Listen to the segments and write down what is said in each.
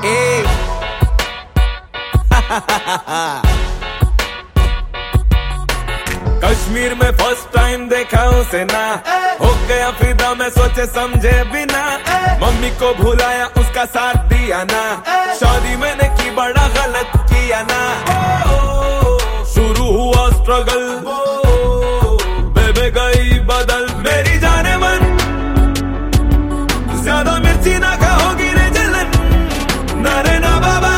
कश्मीर में first time देखा उसे ना, हो गया फिदा मैं सोचे समझे बिना। मम्मी को भुलाया उसका साथ दिया ना, शादी मैंने की बड़ा गलत किया ना। शुरू हुआ स्ट्रगल, बेबे गई बदल मेरी जाने मन। ज्यादा मिर्ची ना खाओगी रे जलन, ना रे ना बाबा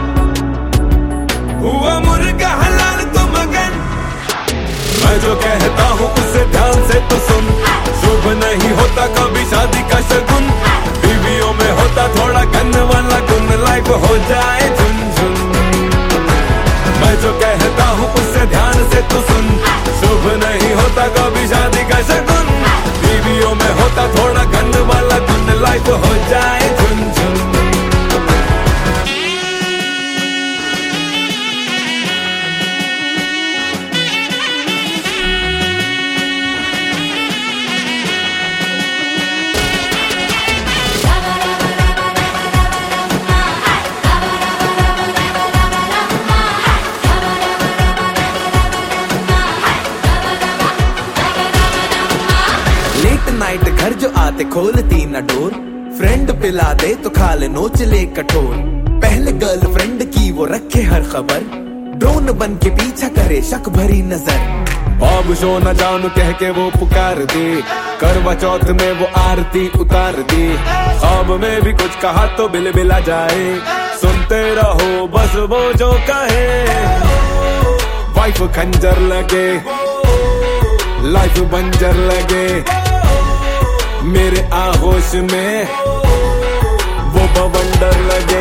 हुआ मुर्गा हलाल तो मगन। मैं जो कहता हूँ उसे ध्यान से तो सुन, शुभ नहीं होता कभी शादी का शगुन। बीवियों में होता थोड़ा गन वाला गुन, लाइफ हो जाए झुनझुन। मैं जो कहता हूँ उसे ध्यान से तो सुन, शुभ नहीं होता कभी शादी का शगुन। बीवियों में होता थोड़ा गन वाला गुन, लाइफ हो जाए झुनझुन। नाइट घर जो आते खोलती न डोर, फ्रेंड पिला दे तो खा ले नोच ले कठोर। पहले गर्लफ्रेंड की वो रखे हर खबर, ड्रोन बन के पीछा करे शक भरी नजर। अब शो न जानू कह के वो पुकार दी, करवा चौथ में वो आरती उतार दी। ख्वाब में भी कुछ कहा तो बिल बिला जाए, सुनते रहो बस वो जो कहे। वाइफ खंजर लगे, लाइफ बंजर लगे, मेरे आगोश में वो बवंडर लगे।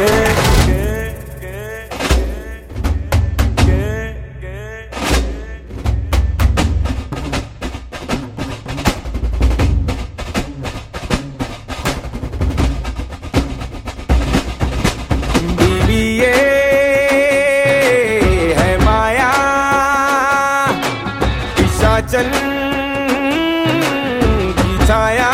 बीवी ये है माया, पिशाचन की छाया।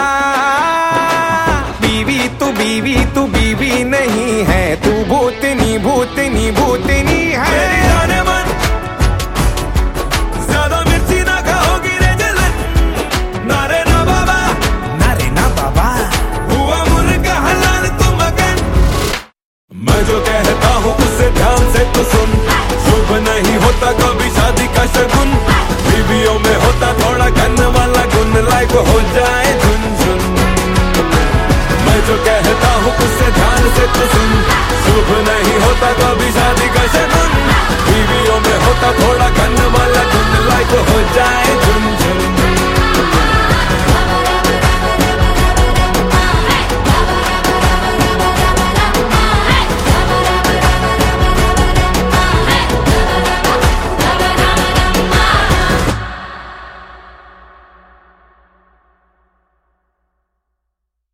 बीवी तू बीवी नहीं है, तू भूतनी भूतनी भूतनी है। मेरी जाने मन, ज्यादा मिर्ची ना खाओगी रे जलन, ना रे ना बाबा, ना रे ना बाबा हुआ मुर्गा हलाल तो मगन। मैं जो कहता हूँ उसे ध्यान से तो सुन, शुभ नहीं होता कभी शादी का शगुन। बीवियों में होता थोड़ा गन वाला गुन, लाइफ हो जाए झुनझुन। मैं जो कहता हूँ उससे ध्यान से तो सुन, शुभ नहीं होता कभी शादी का शगुन। बीवियों में होता थोड़ा गन वाला गुन, लाइफ हो जाए